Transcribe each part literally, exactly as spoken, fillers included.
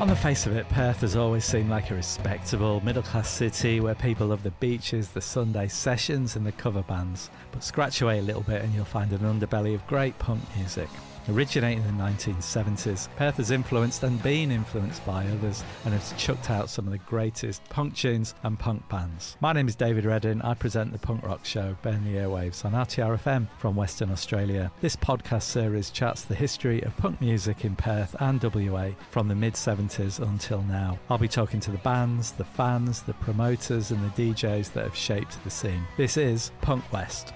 On the face of it, Perth has always seemed like a respectable, middle-class city where people love the beaches, the Sunday sessions and the cover bands. But scratch away a little bit and you'll find an underbelly of great punk music. Originating in the nineteen seventies, Perth has influenced and been influenced by others and has chucked out some of the greatest punk tunes and punk bands. My name is David Reddin. I present the punk rock show Burn the Airwaves on R T R F M from Western Australia. This podcast series charts the history of punk music in Perth and W A from the mid seventies until now. I'll be talking to the bands, the fans, the promoters and the D Js that have shaped the scene. This is Punk West.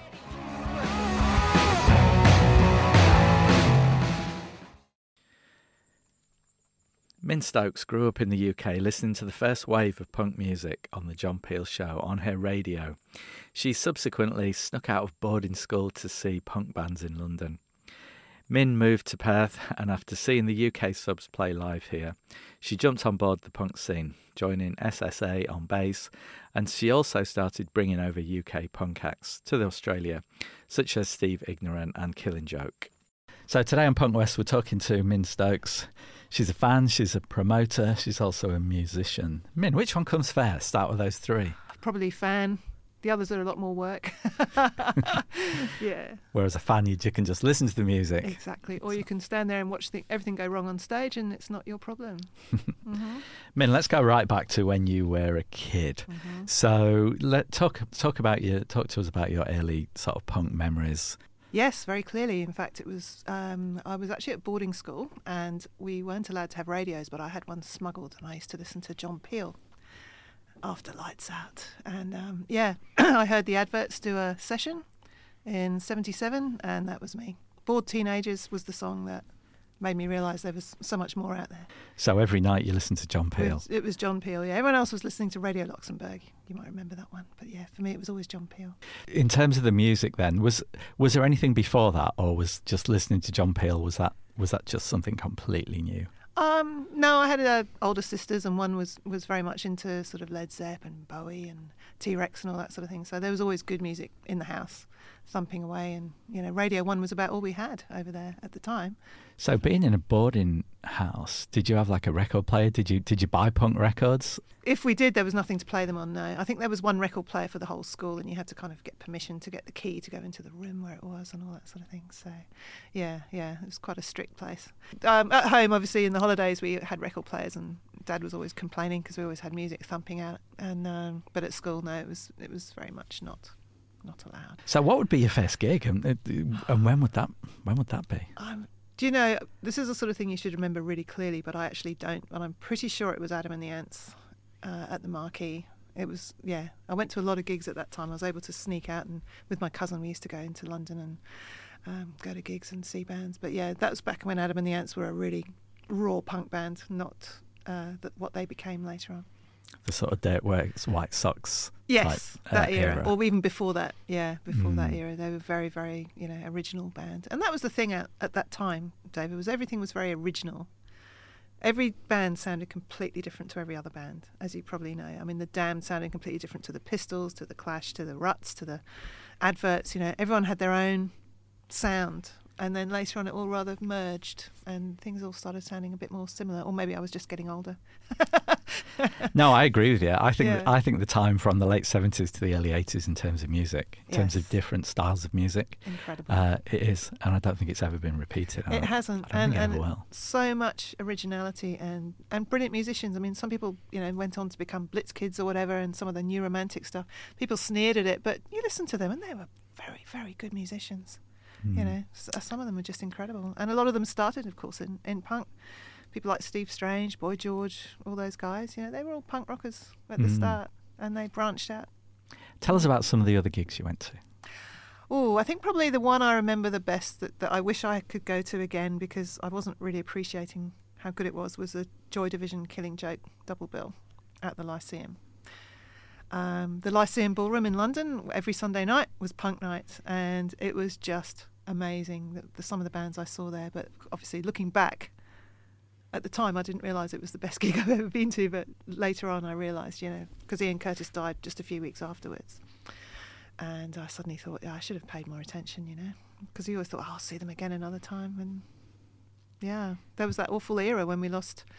Min Stokes grew up in the U K listening to the first wave of punk music on the John Peel Show on her radio. She subsequently snuck out of boarding school to see punk bands in London. Min moved to Perth, and after seeing the U K subs play live here, she jumped on board the punk scene, joining S S A on bass, and she also started bringing over U K punk acts to Australia, such as Steve Ignorant and Killing Joke. So today on Punk West, we're talking to Min Stokes. She's a fan, she's a promoter, she's also a musician. Min, which one comes first out of those three? Probably fan. The others are a lot more work. Yeah. Whereas a fan, you, you can just listen to the music. Exactly. Or you can stand there and watch the, everything go wrong on stage and it's not your problem. Mm-hmm. Min, let's go right back to when you were a kid. Mm-hmm. So let talk talk about your talk to us about your early sort of punk memories. Yes, very clearly. In fact, it was um, I was actually at boarding school and we weren't allowed to have radios, but I had one smuggled and I used to listen to John Peel after lights out. And um, yeah, I heard the Adverts do a session in seventy-seven and that was me. Bored Teenagers was the song that made me realise there was so much more out there. So every night you listened to John Peel? It was, it was John Peel, yeah. Everyone else was listening to Radio Luxembourg. You might remember that one. But yeah, for me it was always John Peel. In terms of the music then, was was there anything before that, or was just listening to John Peel, was that was that just something completely new? Um, no, I had uh, older sisters and one was, was very much into sort of Led Zepp and Bowie and T-Rex and all that sort of thing. So there was always good music in the house, thumping away. And, you know, Radio one was about all we had over there at the time. So being in a boarding house, did you have like a record player? Did you did you buy punk records? If we did, there was nothing to play them on, no. I think there was one record player for the whole school and you had to kind of get permission to get the key to go into the room where it was and all that sort of thing. So, yeah, yeah, it was quite a strict place. Um, at home, obviously, in the holidays, we had record players and Dad was always complaining because we always had music thumping out. And um, But at school, no, it was it was very much not not allowed. So what would be your first gig and, and when would that when would that be? Um, do you know, this is the sort of thing you should remember really clearly, but I actually don't. But I'm pretty sure it was Adam and the Ants uh, at the Marquee. It was, yeah, I went to a lot of gigs at that time. I was able to sneak out, and with my cousin we used to go into London and um, go to gigs and see bands. But yeah, that was back when Adam and the Ants were a really raw punk band, not uh, that what they became later on. The sort of Dirt Works, White Sox yes, type, that uh, era. era. Or even before that, yeah, before mm. that era. They were very, very, you know, original band. And that was the thing at, at that time, David, was everything was very original. Every band sounded completely different to every other band, as you probably know. I mean, the Damned sounded completely different to the Pistols, to the Clash, to the Ruts, to the Adverts. You know, everyone had their own sound. And then later on it all rather merged and things all started sounding a bit more similar. Or maybe I was just getting older. No, I agree with you. I think Yeah. I think the time from the late seventies to the early eighties in terms of music, in terms of Yes. different styles of music, Incredible. uh, it is. And I don't think it's ever been repeated. I It don't- hasn't, I don't and, think it and ever will. so much originality and, and brilliant musicians. I mean, some people, you know, went on to become Blitz Kids or whatever, and some of the new romantic stuff. People sneered at it, but you listen to them, and they were very, very good musicians. Mm. You know, s- some of them were just incredible, and a lot of them started, of course, in, in punk. People like Steve Strange, Boy George, all those guys. You know, they were all punk rockers at the Mm. start, and they branched out. Tell us about some of the other gigs you went to. Oh, I think probably the one I remember the best that, that I wish I could go to again because I wasn't really appreciating how good it was was the Joy Division Killing Joke double bill at the Lyceum. Um, the Lyceum Ballroom in London every Sunday night was punk night, and it was just amazing, the, the, some of the bands I saw there. But obviously looking back, at the time I didn't realise it was the best gig I've ever been to, but later on I realised, you know, because Ian Curtis died just a few weeks afterwards. And I suddenly thought, yeah, I should have paid more attention, you know, because you always thought, oh, I'll see them again another time. And yeah, there was that awful era when we lost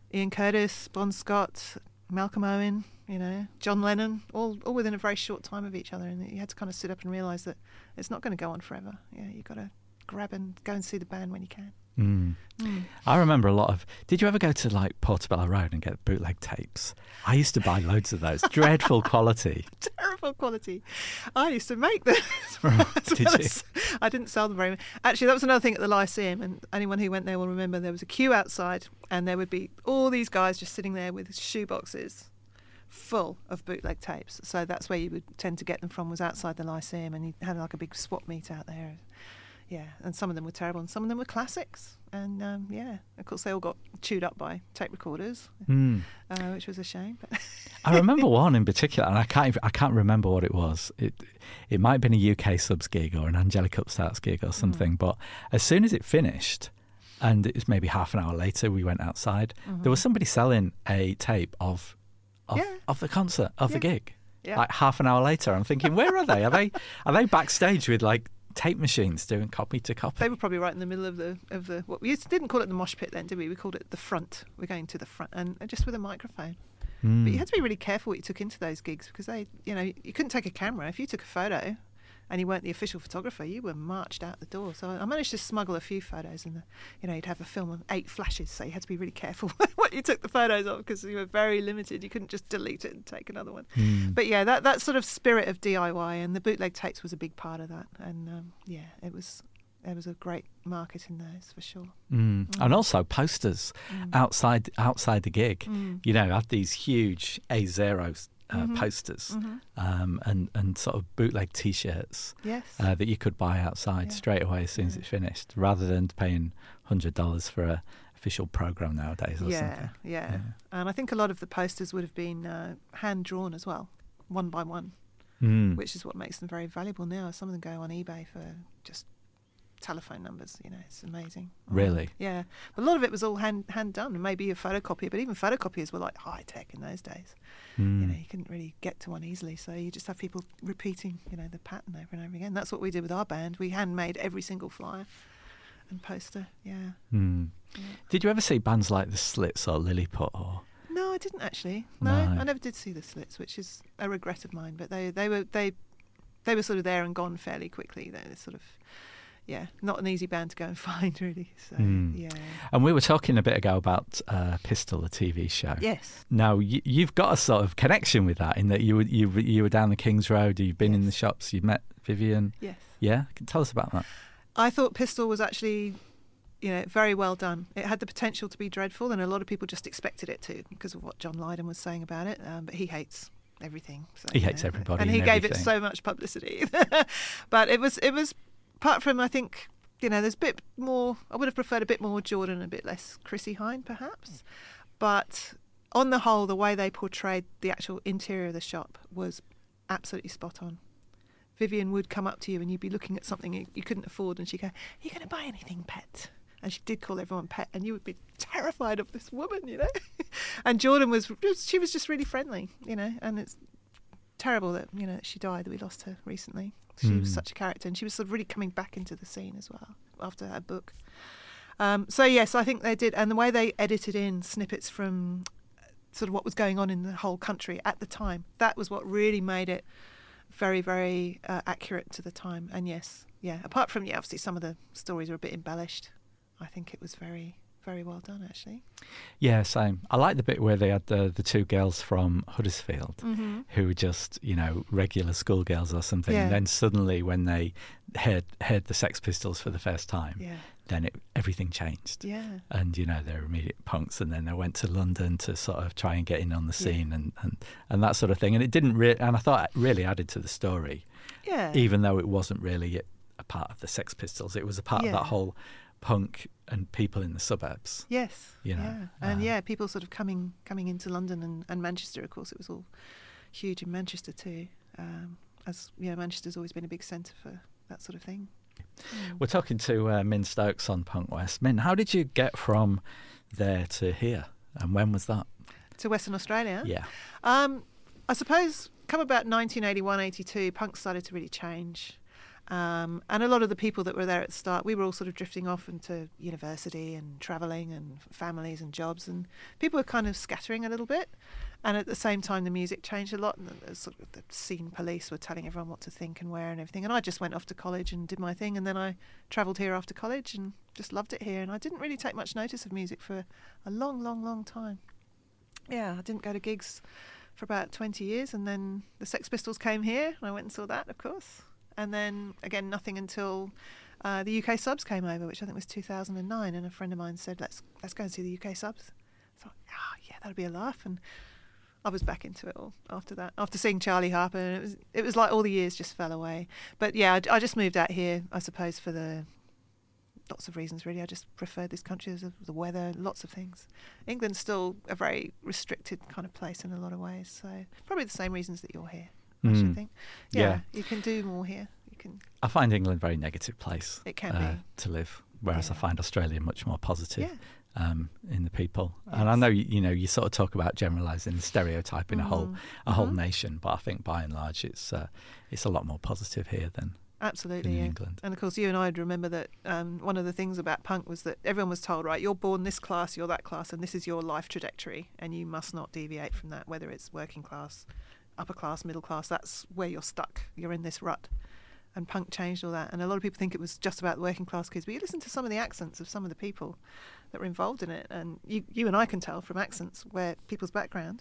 Ian Curtis, Bon Scott, Malcolm Owen, you know, John Lennon, all all within a very short time of each other. And you had to kind of sit up and realise that it's not going to go on forever. Yeah, you've got to grab and go and see the band when you can. Mm. Mm. I remember a lot of... Did you ever go to, like, Portobello Road and get bootleg tapes? I used to buy loads of those. Dreadful quality. Terrible quality. I used to make them. Did you? I didn't sell them very much. Actually, that was another thing at the Lyceum, and anyone who went there will remember there was a queue outside, and there would be all these guys just sitting there with shoe boxes full of bootleg tapes. So that's where you would tend to get them from, was outside the Lyceum, and you had like a big swap meet out there. Yeah, and some of them were terrible, and some of them were classics. And um, yeah, of course, they all got chewed up by tape recorders, mm. uh, which was a shame. But I remember one in particular, and I can't even, I can't remember what it was. It it might have been a U K Subs gig or an Angelic Upstarts gig or something. Mm. But as soon as it finished, and it was maybe half an hour later, we went outside. Mm-hmm. There was somebody selling a tape of of, yeah. of the concert, of yeah. the gig. Yeah. Like half an hour later, I'm thinking, where are they? Are they are they backstage with like tape machines doing copy to copy? They were probably right in the middle of the of the. What we used to, didn't call it the mosh pit then, did we? We called it the front. We're going to the front, and, and just with a microphone. Mm. But you had to be really careful what you took into those gigs, because they, you know, you couldn't take a camera. If you took a photo, and you weren't the official photographer, you were marched out the door. So I managed to smuggle a few photos, and you know, you'd have a film of eight flashes, so you had to be really careful what you took the photos of, because you were very limited. You couldn't just delete it and take another one. Mm. But yeah, that that sort of spirit of D I Y and the bootleg tapes was a big part of that. And um, yeah, it was there was a great market in those for sure. Mm. Mm. And also posters mm. outside outside the gig. Mm. You know, had these huge A zeros. Uh, mm-hmm. posters mm-hmm. Um, and, and sort of bootleg T-shirts yes. uh, that you could buy outside yeah. straight away as soon yeah. as it's finished, rather than paying one hundred dollars for a official program nowadays or yeah, something. Yeah, yeah. And I think a lot of the posters would have been uh, hand-drawn as well, one by one, mm. which is what makes them very valuable now. Some of them go on eBay for just telephone numbers, you know, it's amazing. Really? Yeah. But a lot of it was all hand hand done, and maybe a photocopy, but even photocopiers were like high tech in those days. Mm. You know, you couldn't really get to one easily, so you just have people repeating, you know, the pattern over and over again. That's what we did with our band. We handmade every single flyer and poster. Yeah. Mm. yeah. Did you ever see bands like the Slits or Lilliput or? No, I didn't actually. No, no, I never did see the Slits, which is a regret of mine. But they they were they they were sort of there and gone fairly quickly. They sort of. Yeah, not an easy band to go and find, really. So, mm. yeah. And we were talking a bit ago about uh, Pistol, the T V show. Yes. Now, y- you've got a sort of connection with that, in that you were, you, you were down the King's Road, you've been yes. in the shops, you've met Vivian. Yes. Yeah? Tell us about that. I thought Pistol was actually, you know, very well done. It had the potential to be dreadful, and a lot of people just expected it to, because of what John Lydon was saying about it. Um, but he hates everything. So, he hates know, everybody. And he and gave everything. it so much publicity. But it was, it was, apart from, I think... You know, there's a bit more, I would have preferred a bit more Jordan, a bit less Chrissie Hynde, perhaps. But on the whole, the way they portrayed the actual interior of the shop was absolutely spot on. Vivian would come up to you and you'd be looking at something you, you couldn't afford, and she'd go, "Are you going to buy anything, pet?" And she did call everyone pet, and you would be terrified of this woman, you know. And Jordan was, she was just really friendly, you know, and it's terrible that, you know, she died, that we lost her recently. She mm. was such a character, and she was sort of really coming back into the scene as well after her book. Um, so yes, I think they did, and the way they edited in snippets from sort of what was going on in the whole country at the time, that was what really made it very, very uh, accurate to the time. And yes, yeah, apart from, yeah, obviously some of the stories are a bit embellished, I think it was very, very well done, actually. Yeah, same. I like the bit where they had the, the two girls from Huddersfield mm-hmm. who were just, you know, regular schoolgirls or something. Yeah. And then suddenly when they heard, heard the Sex Pistols for the first time, yeah. then it, everything changed. Yeah. And, you know, they're immediate punks. And then they went to London to sort of try and get in on the scene yeah. and, and, and that sort of thing. And it didn't really, and I thought it really added to the story. Yeah. Even though it wasn't really a part of the Sex Pistols. It was a part yeah. of that whole punk and people in the suburbs. Yes. You know, yeah. And um, yeah, people sort of coming coming into London and, and Manchester, of course. It was all huge in Manchester too. Um, as you know, Manchester's always been a big centre for that sort of thing. Mm. We're talking to uh, Min Stokes on Punk West. Min, how did you get from there to here, and when was that? To Western Australia? Yeah. Um, I suppose come about nineteen eighty-one, eighty-two, punk started to really change. Um, and a lot of the people that were there at the start, we were all sort of drifting off into university and travelling and families and jobs, and people were kind of scattering a little bit. And at the same time, the music changed a lot, and the, sort of the scene police were telling everyone what to think and wear and everything. And I just went off to college and did my thing, and then I travelled here after college and just loved it here. And I didn't really take much notice of music for a long, long, long time. Yeah, I didn't go to gigs for about twenty years, and then the Sex Pistols came here, and I went and saw that, of course. And then, again, nothing until uh, the U K Subs came over, which I think was two thousand nine, and a friend of mine said, let's let's go and see the U K Subs. I thought, ah, oh, yeah, that'll be a laugh. And I was back into it all after that, after seeing Charlie Harper, and it was it was like all the years just fell away. But yeah, I, I just moved out here, I suppose, for the lots of reasons, really. I just preferred this country, as the weather, lots of things. England's still a very restricted kind of place in a lot of ways, so probably the same reasons that you're here. I should think. Yeah, yeah, you can do more here. You can. I find England a very negative place. It can uh, be to live, whereas yeah. I find Australia much more positive yeah. um, in the people. Yes. And I know you, you know you sort of talk about generalising and stereotyping mm-hmm. a whole a mm-hmm. whole nation, but I think by and large it's uh, it's a lot more positive here than absolutely in yeah. England. And of course, you and I would remember that um, one of the things about punk was that everyone was told, right, you're born this class, you're that class, and this is your life trajectory, and you must not deviate from that, whether it's working class, upper class, middle class. That's where you're stuck. You're in this rut. And punk changed all that. And a lot of people think it was just about the working class kids, but you listen to some of the accents of some of the people that were involved in it, and you, you and I can tell from accents where people's background.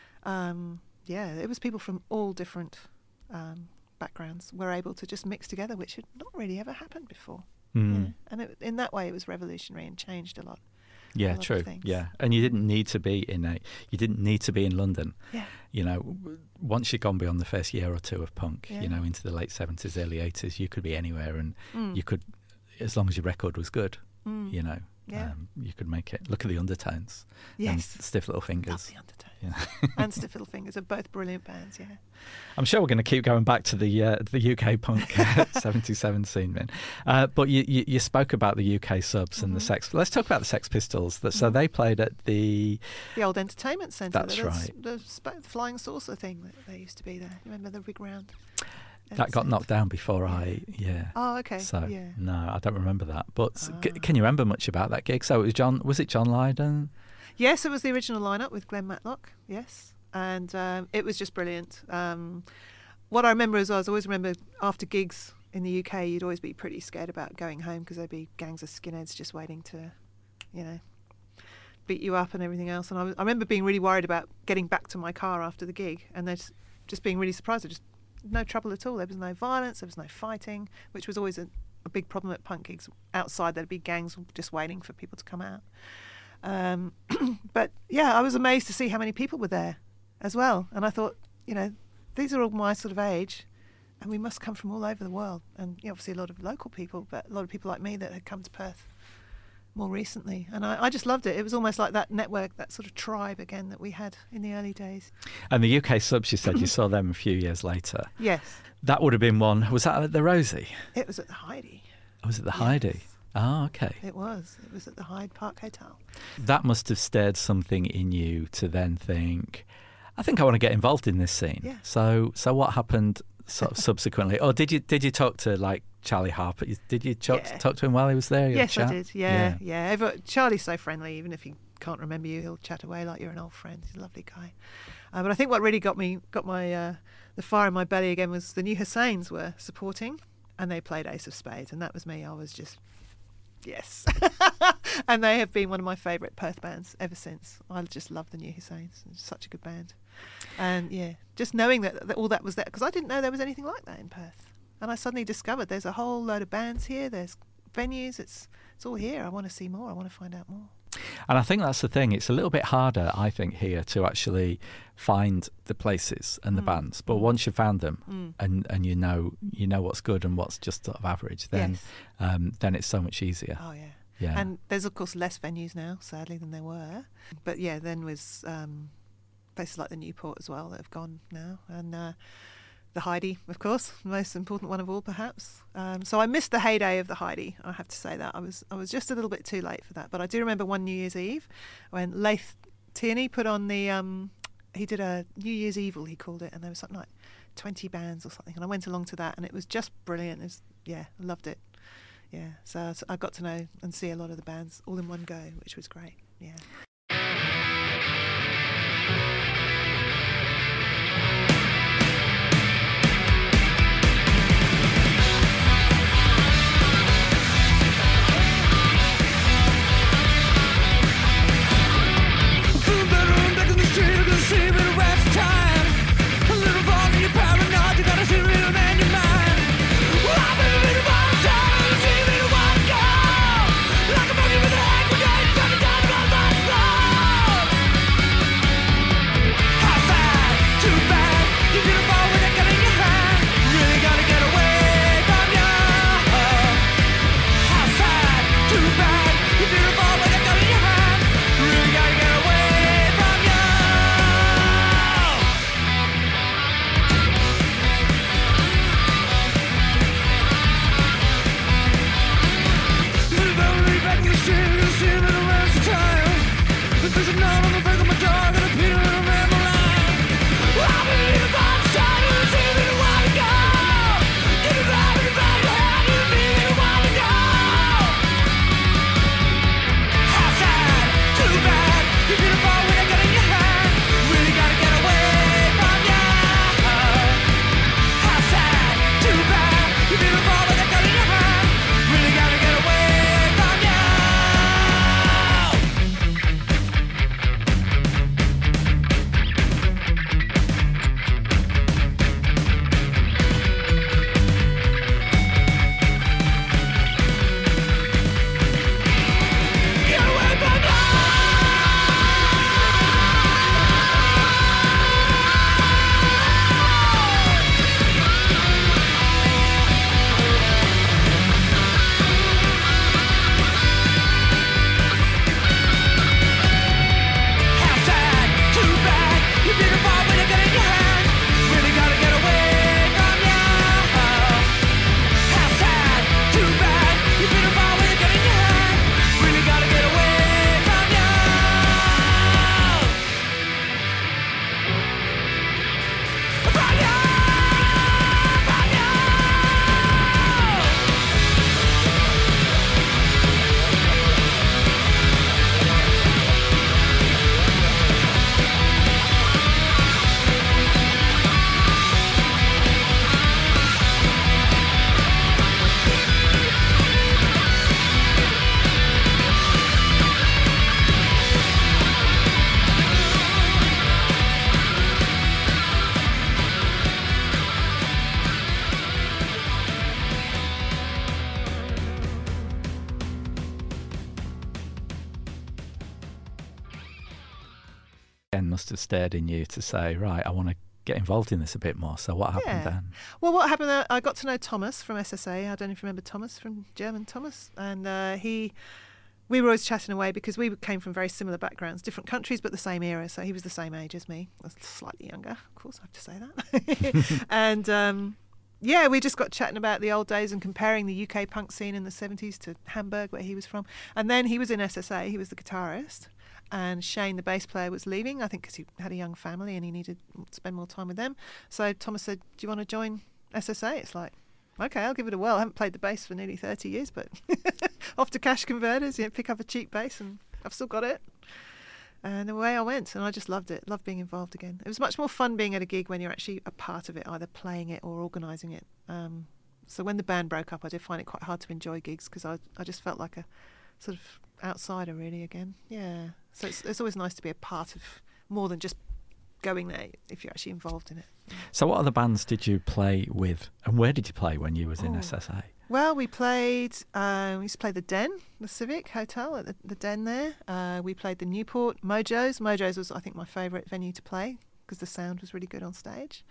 Um, yeah, it was people from all different um, backgrounds were able to just mix together, which had not really ever happened before. Mm. Yeah. And it, in that way, it was revolutionary and changed a lot. Yeah, true. Yeah, and you didn't need to be in a. You didn't need to be in London. Yeah. You know, once you'd gone beyond the first year or two of punk, yeah. you know, into the late seventies, early eighties, you could be anywhere, and mm. you could, as long as your record was good, mm. you know, yeah. um, you could make it. Look at the Undertones. Yes. And Stiff Little Fingers. Love the Undertones. Yeah. And Stiff Little Fingers are both brilliant bands. Yeah. I'm sure we're going to keep going back to the uh, the U K punk seventy-seven scene, man. Uh, but you, you you spoke about the U K Subs mm-hmm. and the Sex. Let's talk about the Sex Pistols. That, so mm-hmm. they played at the the old entertainment centre. That's the, right. The, the flying saucer thing that they used to be there. Remember the big round? That got knocked down before yeah. I yeah. Oh, okay. So yeah. no, I don't remember that. But ah. c- can you remember much about that gig? So it was John. Was it John Lydon? Yes, it was the original lineup with Glenn Matlock. Yes, and um, it was just brilliant. Um, what I remember is I was always remember after gigs in the U K, you'd always be pretty scared about going home because there'd be gangs of skinheads just waiting to, you know, beat you up and everything else. And I, was, I remember being really worried about getting back to my car after the gig, and then just, just being really surprised. There was just no trouble at all. There was no violence. There was no fighting, which was always a, a big problem at punk gigs. Outside, there'd be gangs just waiting for people to come out. Um, but yeah, I was amazed to see how many people were there as well. And I thought, you know, these are all my sort of age, and we must come from all over the world. And you know, obviously a lot of local people, but a lot of people like me that had come to Perth more recently. And I, I just loved it. It was almost like that network, that sort of tribe again that we had in the early days. And the U K Subs, you said you saw them a few years later. Yes. That would have been one. Was that at the Rosie? It was at the Heidi. Oh, was it the yes. Heidi? Oh, okay. It was. It was at the Hyde Park Hotel. That must have stirred something in you to then think, I think I want to get involved in this scene. Yeah. So, so what happened sort of subsequently? Or did you did you talk to like Charlie Harper? Did you talk, yeah. talk to him while he was there? Yes, chat? I did. Yeah, yeah. yeah. Ever, Charlie's so friendly. Even if he can't remember you, he'll chat away like you're an old friend. He's a lovely guy. Uh, but I think what really got me, got my uh, the fire in my belly again was the New Husseins were supporting, and they played Ace of Spades, and that was me. I was just. Yes. And they have been one of my favourite Perth bands ever since. I just love the New Husseins. It's such a good band. And yeah, just knowing that, that all that was there, because I didn't know there was anything like that in Perth. And I suddenly discovered there's a whole load of bands here, there's venues, it's it's all here. I want to see more, I want to find out more. And I think that's the thing. It's a little bit harder, I think, here to actually find the places and the Mm. bands. But once you've found them Mm. and, and you know you know what's good and what's just sort of average, then Yes. um, then it's so much easier. Oh yeah. Yeah. And there's of course less venues now, sadly, than there were. But yeah, then was um, places like the Newport as well that have gone now, and uh, the Heidi, of course, the most important one of all, perhaps. Um, so I missed the heyday of the Heidi. I have to say that I was I was just a little bit too late for that. But I do remember one New Year's Eve when Leith Tierney put on the um, he did a New Year's Evil, he called it, and there was something like twenty bands or something, and I went along to that, and it was just brilliant. It was yeah, I loved it. Yeah, so I got to know and see a lot of the bands all in one go, which was great. Yeah. Must have stared in you to say, right, I want to get involved in this a bit more. So what happened Yeah. then? Well, what happened, uh, I got to know Thomas from S S A. I don't know if you remember Thomas from German Thomas. And uh, he, we were always chatting away because we came from very similar backgrounds, different countries, but the same era. So he was the same age as me, slightly younger, of course, I have to say that. and um, yeah, we just got chatting about the old days and comparing the U K punk scene in the seventies to Hamburg, where he was from. And then he was in S S A, he was the guitarist. And Shane, the bass player, was leaving, I think because he had a young family and he needed to spend more time with them. So Thomas said, do you want to join S S A? It's like, okay, I'll give it a whirl. I haven't played the bass for nearly thirty years, but off to Cash Converters, you know, pick up a cheap bass, and I've still got it. And away I went, and I just loved it, loved being involved again. It was much more fun being at a gig when you're actually a part of it, either playing it or organising it. Um, so when the band broke up, I did find it quite hard to enjoy gigs because I, I just felt like a sort of outsider really again. Yeah. So it's, it's always nice to be a part of more than just going there if you're actually involved in it. So what other bands did you play with, and where did you play when you was in Ooh. S S A? Well, we played, uh, we used to play the Den, the Civic Hotel at the, the Den there. Uh, we played the Newport, Mojo's. Mojo's was, I think, my favourite venue to play because the sound was really good on stage.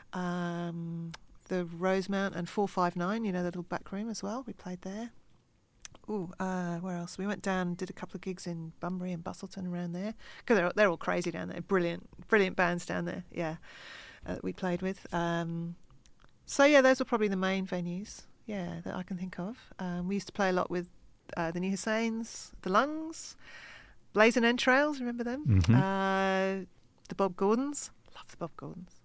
Um, the Rosemount and four five nine, you know, the little back room as well. We played there. Ooh, uh, where else? We went down, did a couple of gigs in Bunbury and Bustleton around there. Because they're, they're all crazy down there. Brilliant, brilliant bands down there, yeah, uh, that we played with. Um, so, yeah, those were probably the main venues, yeah, that I can think of. Um, we used to play a lot with uh, the New Husseins, the Lungs, Blazing Entrails, remember them? Mm-hmm. Uh, the Bob Gordons. Love the Bob Gordons.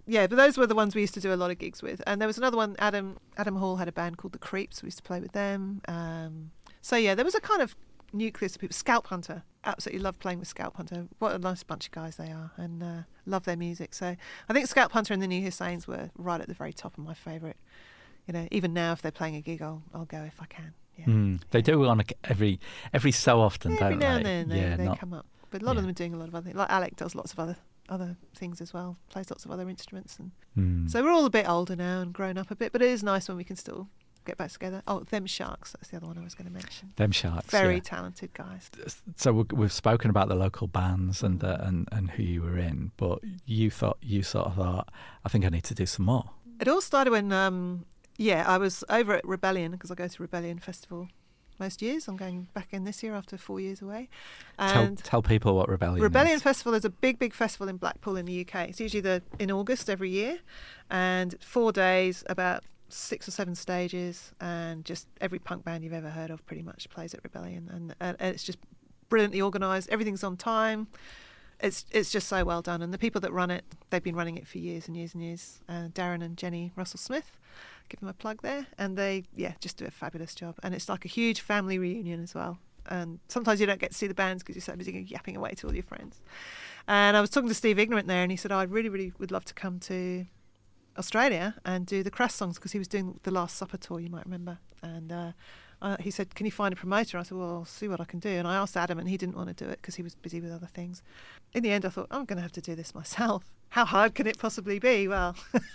yeah, but those were the ones we used to do a lot of gigs with. And there was another one, Adam Adam Hall had a band called The Creeps. We used to play with them. Um, so, yeah, there was a kind of nucleus of people. Scalp Hunter. Absolutely loved playing with Scalp Hunter. What a nice bunch of guys they are, and uh, love their music. So I think Scalp Hunter and the New Husseins were right at the very top of my favourite. You know, even now if they're playing a gig, I'll, I'll go if I can. Yeah. Mm, they do on a, every every so often, Every don't now they? and then they, yeah, they not, come up. But a lot yeah. of them are doing a lot of other things. Like Alec does lots of other other things as well, plays lots of other instruments. And mm. so we're all a bit older now and grown up a bit, but it is nice when we can still get back together. Oh, Them Sharks, that's the other one I was going to mention. Them Sharks, Very yeah. talented guys. So we- we've spoken about the local bands and, the, and and who you were in, but you thought you sort of thought, I think I need to do some more. It all started when, um, yeah, I was over at Rebellion, because I go to Rebellion Festival most years. I'm going back in this year after four years away. Tell, And tell people what Rebellion, Rebellion is. Festival is a big, big festival in Blackpool in the U K. It's usually the in August every year, and four days, about six or seven stages, and just every punk band you've ever heard of pretty much plays at Rebellion, and, and, and it's just brilliantly organised. Everything's on time. It's it's just so well done, and the people that run it, they've been running it for years and years and years. Uh, Darren and Jenny Russell Smith, give them a plug there, and they yeah just do a fabulous job, and it's like a huge family reunion as well. And sometimes you don't get to see the bands because you're so busy yapping away to all your friends. And I was talking to Steve Ignorant there, and he said, oh, I really, really would love to come to Australia and do the Crass songs, because he was doing the Last Supper tour, you might remember. And uh, uh, he said, can you find a promoter? I said, well, I'll see what I can do. And I asked Adam, and he didn't want to do it because he was busy with other things. In the end, I thought, I'm going to have to do this myself. How hard can it possibly be? Well,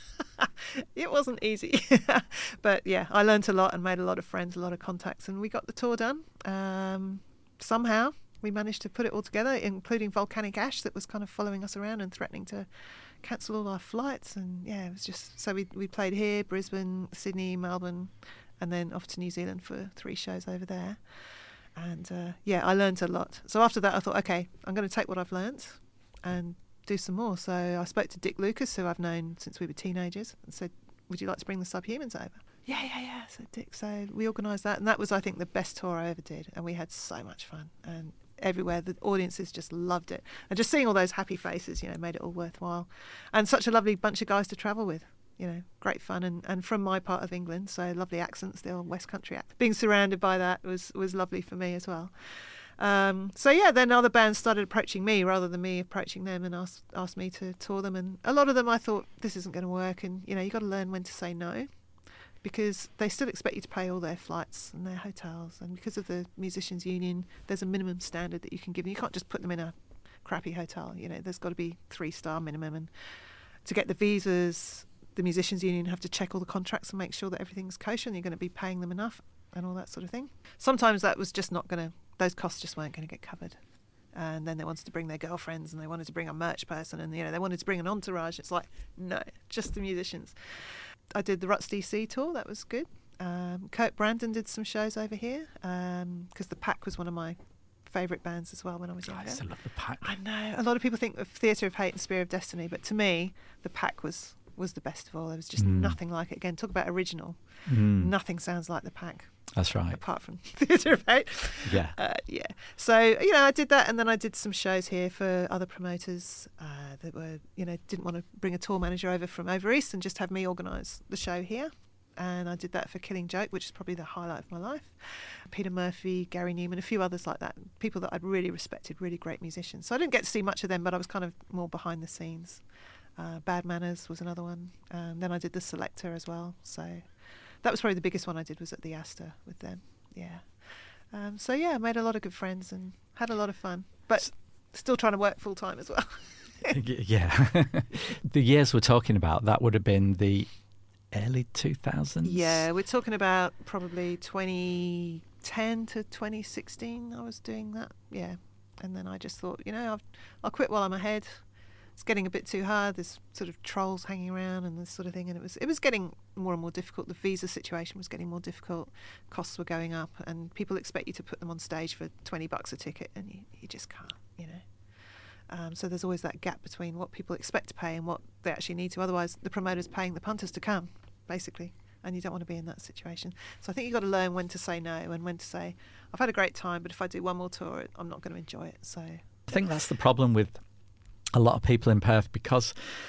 it wasn't easy. But yeah, I learnt a lot and made a lot of friends, a lot of contacts, and we got the tour done. Um, somehow we managed to put it all together, including Volcanic Ash that was kind of following us around and threatening to cancel all our flights. And yeah, it was just, so we we played here, Brisbane, Sydney, Melbourne, and then off to New Zealand for three shows over there. And uh, yeah, I learnt a lot. So after that I thought, okay, I'm going to take what I've learnt and do some more. So I spoke to Dick Lucas, who I've known since we were teenagers, and said, would you like to bring the Subhumans over? Yeah, yeah, yeah, said Dick. So we organised that, and that was, I think, the best tour I ever did, and we had so much fun. And everywhere, the audiences just loved it. And just seeing all those happy faces, you know, made it all worthwhile. And such a lovely bunch of guys to travel with. You know, great fun, and, and from my part of England, so lovely accents, the old West Country accent. Being surrounded by that was, was lovely for me as well. Um, so yeah, then other bands started approaching me rather than me approaching them, and asked asked me to tour them. And a lot of them I thought, this isn't going to work, and you know, you got to learn when to say no, because they still expect you to pay all their flights and their hotels, and because of the musicians union, there's a minimum standard that you can give them. You can't just put them in a crappy hotel. You know, there's got to be three star minimum, and to get the visas, the musicians union have to check all the contracts and make sure that everything's kosher and you're going to be paying them enough and all that sort of thing. Sometimes that was just not going to, those costs just weren't going to get covered. And then they wanted to bring their girlfriends, and they wanted to bring a merch person, and you know, they wanted to bring an entourage. It's like, no, just the musicians. I did the Ruts D C tour, that was good. Um, Kurt Brandon did some shows over here, because um, the Pack was one of my favourite bands as well when I was younger. I still love the Pack. I know, a lot of people think of Theatre of Hate and Spear of Destiny, but to me, the Pack was was the best of all. There was just mm. nothing like it. Again, talk about original. Mm. Nothing sounds like the Pack. That's right. Apart from Theatre of Hate. Yeah. Uh, yeah. So, you know, I did that, and then I did some shows here for other promoters uh, that were, you know, didn't want to bring a tour manager over from over east and just have me organise the show here. And I did that for Killing Joke, which is probably the highlight of my life. Peter Murphy, Gary Newman, a few others like that. People that I'd really respected, really great musicians. So I didn't get to see much of them, but I was kind of more behind the scenes. Uh, Bad Manners was another one. Um, then I did the Selector as well. So that was probably the biggest one I did, was at the Astor with them. Yeah. Um, so yeah, I made a lot of good friends and had a lot of fun, but still trying to work full time as well. Yeah. The years we're talking about, that would have been the early two thousands? Yeah, we're talking about probably twenty ten to twenty sixteen I was doing that. Yeah. And then I just thought, you know, I'll, I'll quit while I'm ahead. It's getting a bit too hard. There's sort of trolls hanging around and this sort of thing, and it was it was getting more and more difficult. The visa situation was getting more difficult. Costs were going up, and people expect you to put them on stage for twenty bucks a ticket, and you, you just can't, you know. Um, so there's always that gap between what people expect to pay and what they actually need to. Otherwise, the promoter's paying the punters to come, basically, and you don't want to be in that situation. So I think you've got to learn when to say no and when to say, I've had a great time, but if I do one more tour, I'm not going to enjoy it. So I think that's the problem with a lot of people in Perth, because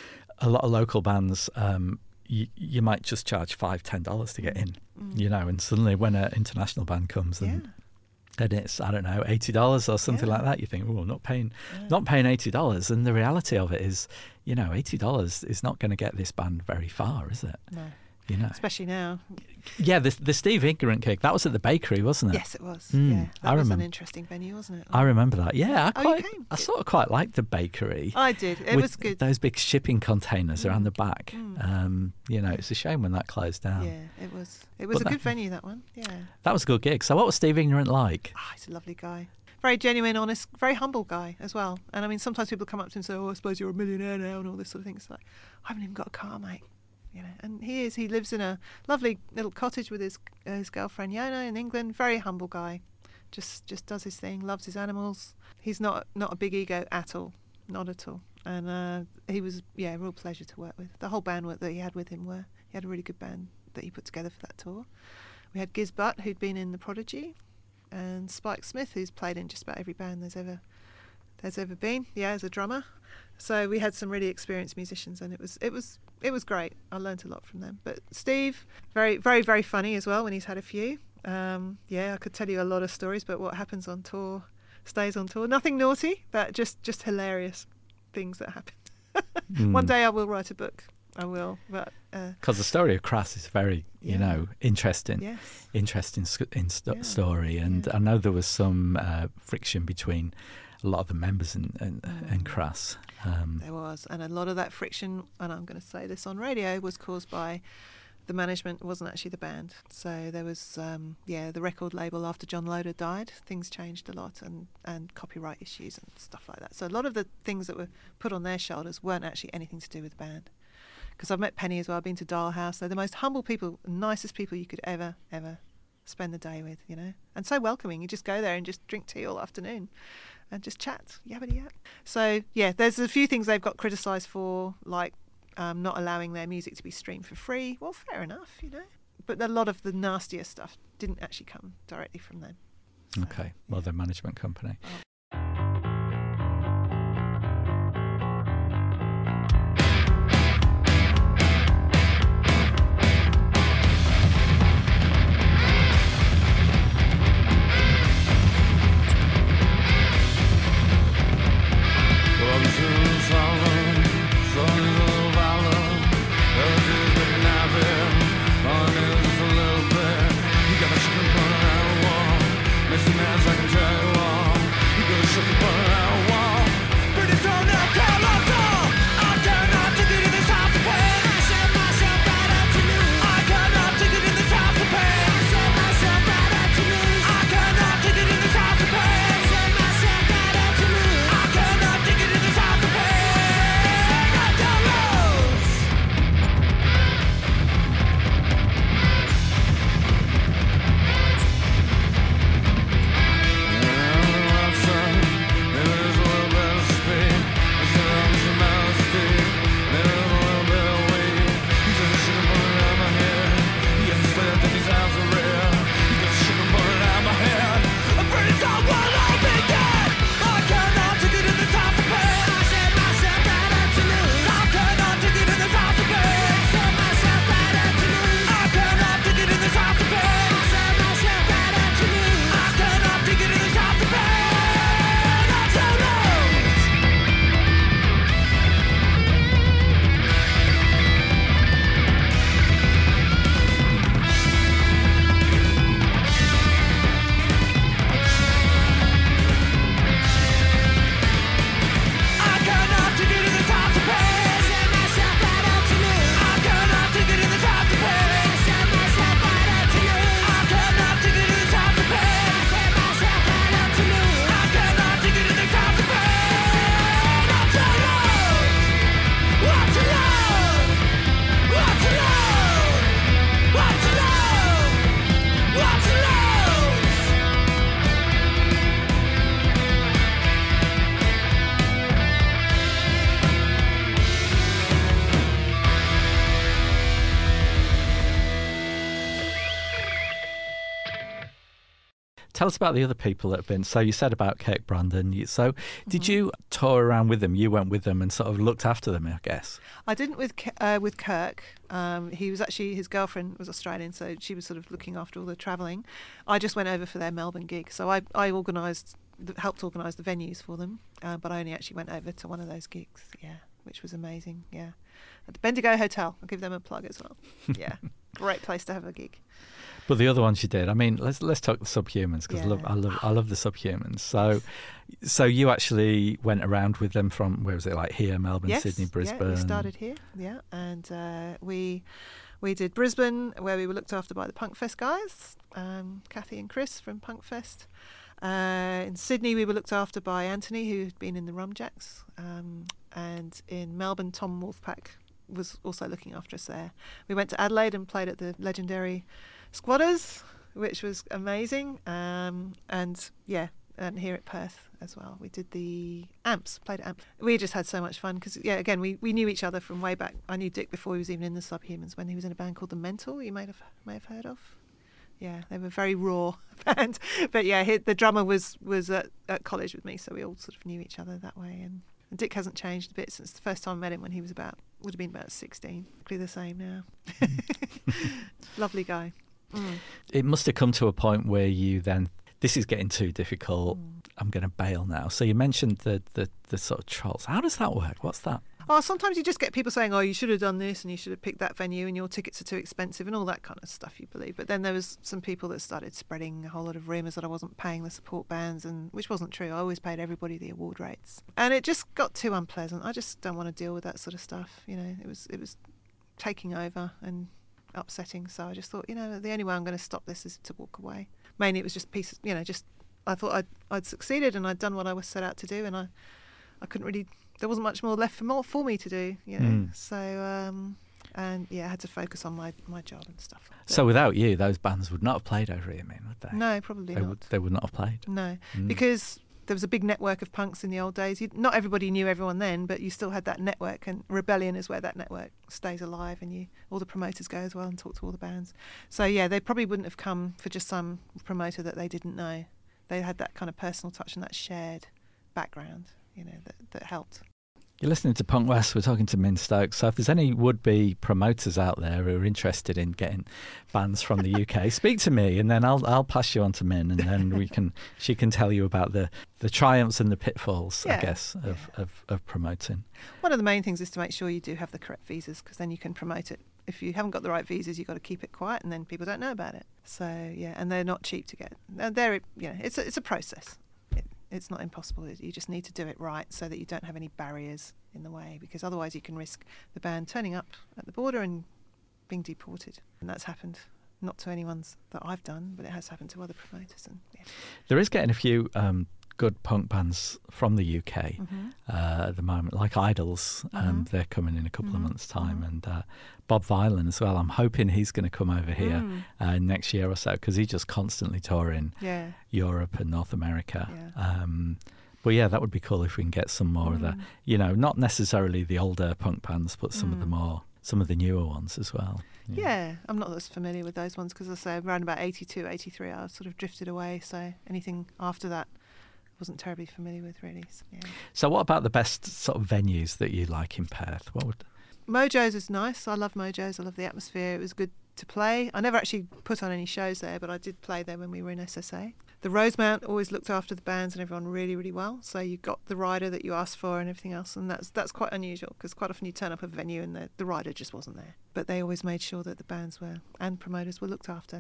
a lot of local bands, um, you, you might just charge five, ten dollars to get in, Mm. you know, and suddenly when an international band comes and Yeah. and it's, I don't know, eighty dollars or something Yeah. like that, you think, oh, I'm not paying, Yeah. not paying eighty dollars. And the reality of it is, you know, eighty dollars is not going to get this band very far, is it? No. You know. Especially now. Yeah, the the Steve Ignorant gig, that was at the Bakery, wasn't it? Yes, it was. Mm, yeah, that I was remember. an interesting venue, wasn't it? I remember that. Yeah, I Oh, you quite, came? I sort of quite liked the Bakery. I did. It with was good. those big shipping containers around Mm, the back. mm. Um, you know, it's a shame when that closed down. Yeah, it was. It was But a good that- venue, that one. Yeah. That was a good gig. So what was Steve Ignorant like? Ah, he's a lovely guy. Very genuine, honest, very humble guy as well. And I mean, sometimes people come up to him and say, "Oh, I suppose you're a millionaire now," and all this sort of thing. It's like, I haven't even got a car, mate. You know, and he is. He lives in a lovely little cottage with his uh, his girlfriend Yona in England. Very humble guy, just just does his thing, loves his animals. He's not not a big ego at all, not at all. And uh, he was, yeah, a real pleasure to work with. The whole band work that he had with him were he had a really good band that he put together for that tour. We had Giz Butt, who'd been in The Prodigy, and Spike Smith, who's played in just about every band there's ever there's ever been. Yeah, as a drummer. So we had some really experienced musicians, and it was it was it was great. I learnt a lot from them. But Steve, very very very funny as well when he's had a few. Um, yeah, I could tell you a lot of stories, but what happens on tour stays on tour. Nothing naughty, but just just hilarious things that happen. One Mm. day I will write a book. I will, but uh, Because the story of Crass is very, you Yeah. know, interesting, yes, interesting sc- in st- Yeah, story. And yeah. I know there was some uh, friction between a lot of the members in, in, in Mm. Crass. Um, there was, and a lot of that friction, and I'm going to say this on radio, was caused by the management. It wasn't actually the band. So there was, um, yeah, the record label after John Loder died, things changed a lot, and, and copyright issues and stuff like that. So a lot of the things that were put on their shoulders weren't actually anything to do with the band. Because I've met Penny as well, I've been to Dial House. They're the most humble people, nicest people you could ever, ever spend the day with, you know. And so welcoming. You just go there and just drink tea all afternoon and just chat, yabbity yap. So, yeah, there's a few things they've got criticised for, like um, not allowing their music to be streamed for free. Well, fair enough, you know. But a lot of the nastier stuff didn't actually come directly from them. So, okay, well, yeah. the management company. You got the shit on the wall. Mister Man's I can tell you all. You Tell us about the other people that have been. So you said about Kirk Brandon. You, so did Mm-hmm. you tour around with them? You went with them and sort of looked after them, I guess. I didn't with K- uh, with Kirk. Um, he was actually, his girlfriend was Australian, so she was sort of looking after all the travelling. I just went over for their Melbourne gig, so I I organised, helped organise the venues for them, uh, but I only actually went over to one of those gigs. Yeah, which was amazing. Yeah, at the Bendigo Hotel. I'll give them a plug as well. Yeah, great place to have a gig. But the other ones you did, I mean, let's let's talk the Subhumans because I love Yeah. I love I love the Subhumans. So, so you actually went around with them from where was it? Like here, Melbourne, Yes, Sydney, Brisbane. Yeah, we started here. Yeah, and uh, we we did Brisbane, where we were looked after by the Punkfest guys, um, Kathy and Chris from Punkfest. Uh, in Sydney, we were looked after by Anthony, who had been in the Rumjacks, um, and in Melbourne, Tom Wolfpack was also looking after us there. We went to Adelaide and played at the legendary Squatters, which was amazing. Um, and yeah, and here at Perth as well, we did the Amps, played at Amps. We just had so much fun because, yeah, again, we, we knew each other from way back. I knew Dick before he was even in the Subhumans, when he was in a band called The Mental, you may have may have heard of. Yeah, they were a very raw band. But yeah, he, the drummer was was at, at college with me, so we all sort of knew each other that way. And, and Dick hasn't changed a bit since the first time I met him when he was about, would have been about sixteen. Exactly the same now. Lovely guy. Mm. It must have come to a point where you then, this is getting too difficult. Mm. I'm going to bail now. So you mentioned the, the the sort of trolls. How does that work? What's that? Oh, sometimes you just get people saying, oh, you should have done this and you should have picked that venue and your tickets are too expensive and all that kind of stuff you believe. But then there was some people that started spreading a whole lot of rumours that I wasn't paying the support bands, and which wasn't true. I always paid everybody the award rates. And it just got too unpleasant. I just don't want to deal with that sort of stuff. You know, it was it was taking over and upsetting. So I just thought, you know, the only way I'm going to stop this is to walk away. Mainly it was just pieces, you know, just I thought I'd, I'd succeeded and I'd done what I was set out to do, and I, I couldn't really, there wasn't much more left for more for me to do, you know. Mm. So, um, and yeah, I had to focus on my, my job and stuff. So without you, those bands would not have played over here, I mean, would they? No, probably they not. Would, they would not have played. No, Mm. because there was a big network of punks in the old days. You, not everybody knew everyone then, but you still had that network, and Rebellion is where that network stays alive, and you all the promoters go as well and talk to all the bands. So yeah, they probably wouldn't have come for just some promoter that they didn't know. They had that kind of personal touch and that shared background, you know, that, that helped. You're listening to Punk West. We're talking to Min Stokes. So if there's any would-be promoters out there who are interested in getting bands from the U K, speak to me, and then I'll I'll pass you on to Min, and then we can she can tell you about the, the triumphs and the pitfalls, Yeah, I guess, of, yeah. of, of promoting. One of the main things is to make sure you do have the correct visas, because then you can promote it. If you haven't got the right visas, you've got to keep it quiet, and then people don't know about it. So yeah, and they're not cheap to get. They're, you know, it's a, it's a process. It, it's not impossible. You just need to do it right so that you don't have any barriers in the way, because otherwise you can risk the band turning up at the border and being deported. And that's happened, not to anyone's that I've done, but it has happened to other promoters. And yeah. There is getting a few um, good punk bands from the U K Mm-hmm. uh, at the moment, like Idols. Um, Mhm. They're coming in a couple Mhm. of months' time, Mhm. and uh, Bob Vylan as well. I'm hoping he's going to come over here Mm. uh, next year or so, because he's just constantly touring Yeah. Europe and North America. Yeah. Um, but yeah, that would be cool if we can get some more of the, Mm. you know, not necessarily the older punk bands, but some of the Mm. more, some of the newer ones as well. Yeah, I'm not as familiar with those ones, because I say around about eighty-two, eighty-three, I sort of drifted away. So anything after that, I wasn't terribly familiar with, really. So, yeah. So what about the best sort of venues that you like in Perth? What would? Mojo's is nice. I love Mojo's. I love the atmosphere. It was good to play. I never actually put on any shows there, but I did play there when we were in S S A. The Rosemount always looked after the bands and everyone really, really well. So you got the rider that you asked for and everything else, and that's that's quite unusual, because quite often you turn up at a venue and the, the rider just wasn't there. But they always made sure that the bands were and promoters were looked after,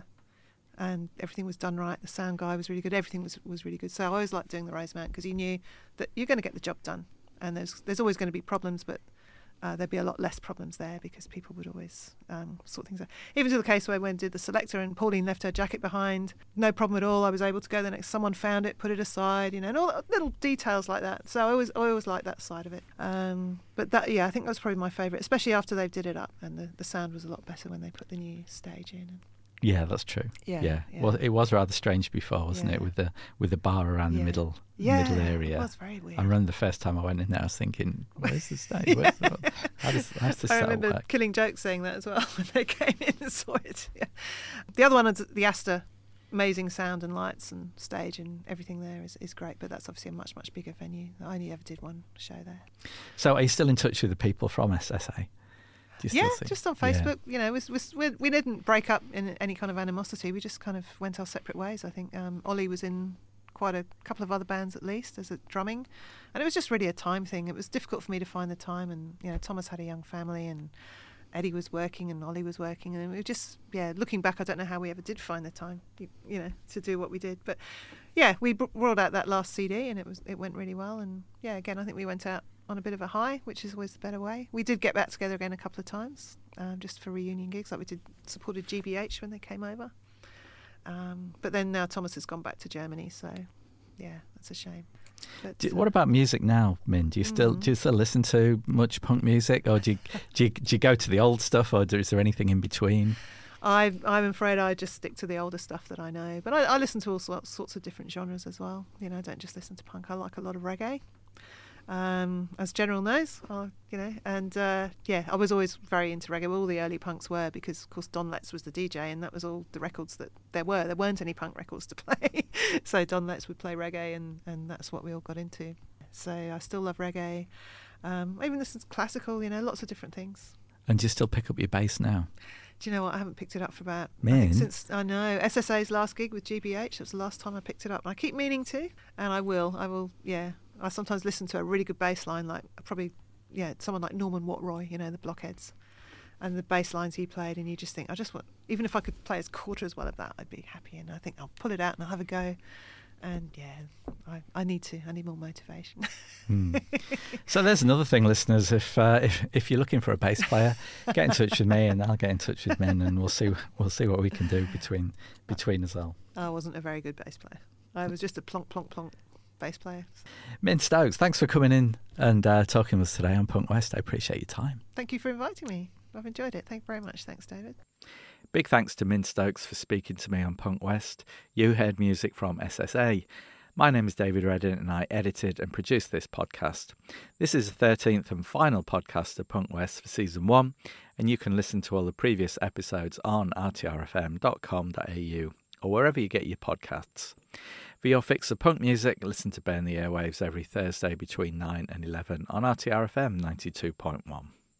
and everything was done right. The sound guy was really good. Everything was was really good. So I always liked doing the Rosemount, because you knew that you're going to get the job done, and there's there's always going to be problems, but Uh, there'd be a lot less problems there, because people would always um, sort things out. Even to the case where when I did the Selector and Pauline left her jacket behind, no problem at all. I was able to go the next. Someone found it, put it aside, you know, and all the little details like that. So I always, I always liked that side of it. Um, but that, yeah, I think that was probably my favourite, especially after they did it up, and the, the sound was a lot better when they put the new stage in. And Yeah, that's true. Yeah, yeah. yeah. Well, it was rather strange before, wasn't Yeah. it, with the with the bar around the Yeah. middle yeah, middle area. It was very weird. I remember the first time I went in there, I was thinking, "Where's the stage? Where's the, how does how does this I setup remember work?" Killing Joke saying that as well when they came in and saw it. Yeah. The other one is the Astor amazing sound and lights and stage and everything there is, is great. But that's obviously a much, much bigger venue. I only ever did one show there. So are you still in touch with the people from S S A? Do you still Yeah, see- just on Facebook. Yeah. You know, we, we, we didn't break up in any kind of animosity. We just kind of went our separate ways. I think um, Ollie was in quite a couple of other bands at least as a drumming, and it was just really a time thing. It was difficult for me to find the time, and you know, Thomas had a young family, and Eddie was working, and Ollie was working, and we were just yeah. Looking back, I don't know how we ever did find the time, you, you know, to do what we did. But yeah, we br- rolled out that last C D, and it was it went really well. And yeah, again, I think we went out on a bit of a high, which is always the better way. We did get back together again a couple of times, um, just for reunion gigs, like we did supported G B H when they came over. Um, but then now Thomas has gone back to Germany, so yeah, that's a shame. But, Do, uh, what about music now, Min? Do you still Mm. do you still listen to much punk music, or do you do you, do you go to the old stuff, or do, is there anything in between? I, I'm afraid I just stick to the older stuff that I know, but I, I listen to all sorts, sorts of different genres as well. You know, I don't just listen to punk. I like a lot of reggae. Um, as General knows, uh, you know, and uh, yeah, I was always very into reggae. All the early punks were, because of course Don Letts was the D J, and that was all the records that there were. There weren't any punk records to play, so Don Letts would play reggae, and, and that's what we all got into. So I still love reggae. Um, I even listen to classical, you know, lots of different things. And do you still pick up your bass now? Do you know what? I haven't picked it up for about I Man. think since I know S S A's last gig with G B H. That was the last time I picked it up. And I keep meaning to, and I will. I will. Yeah. I sometimes listen to a really good bass line, like probably yeah, someone like Norman Watroy, you know, the Blockheads, and the bass lines he played, and you just think, I just want, even if I could play a quarter as well of that, I'd be happy. And I think I'll pull it out and I'll have a go. And yeah, I, I need to. I need more motivation. Hmm. So there's another thing, listeners. If uh, if if you're looking for a bass player, get in touch with me, and I'll get in touch with Min, and we'll see we'll see what we can do between between us all. I wasn't a very good bass player. I was just a plonk, plonk, plonk bass player. Min Stokes, thanks for coming in and uh, talking with us today on Punk West. I appreciate your time. Thank you for inviting me. I've enjoyed it. Thank you very much. Thanks, David. Big thanks to Min Stokes for speaking to me on Punk West. You heard music from S S A. My name is David Reddin, and I edited and produced this podcast. This is the thirteenth and final podcast of Punk West for season one, and you can listen to all the previous episodes on r t r f m dot com dot a u or wherever you get your podcasts. For your fix of punk music, listen to Burn the Airwaves every Thursday between nine and eleven on R T R F M ninety-two point one.